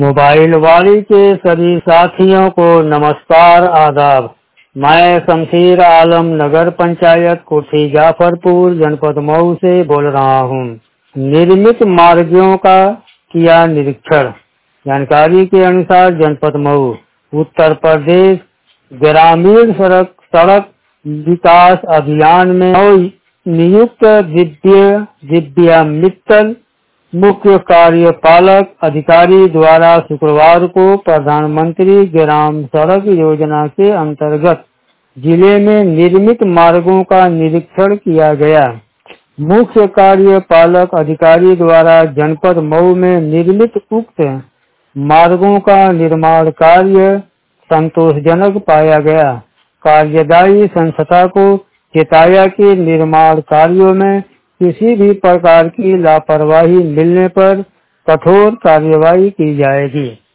Mobile वाली के सभी साथियों को नमस्कार आदाब। मैं शमशीर आलम नगर पंचायत कोठी जाफरपुर जनपद मऊ से बोल रहा हूँ। निर्मित मार्गों का किया निरीक्षण। जानकारी के अनुसार जनपद मऊ उत्तर प्रदेश ग्रामीण सड़क विकास अभियान में नियुक्त दिव्या मित्तल मुख्य कार्यपालक अधिकारी द्वारा शुक्रवार को प्रधानमंत्री ग्राम सड़क योजना के अंतर्गत जिले में निर्मित मार्गों का निरीक्षण किया गया। मुख्य कार्यपालक अधिकारी द्वारा जनपद मऊ में निर्मित उक्त मार्गों का निर्माण कार्य संतोषजनक पाया गया। कार्यदायी संस्था को चेताया कि निर्माण कार्यों में किसी भी प्रकार की लापरवाही मिलने पर कठोर कार्रवाई की जाएगी।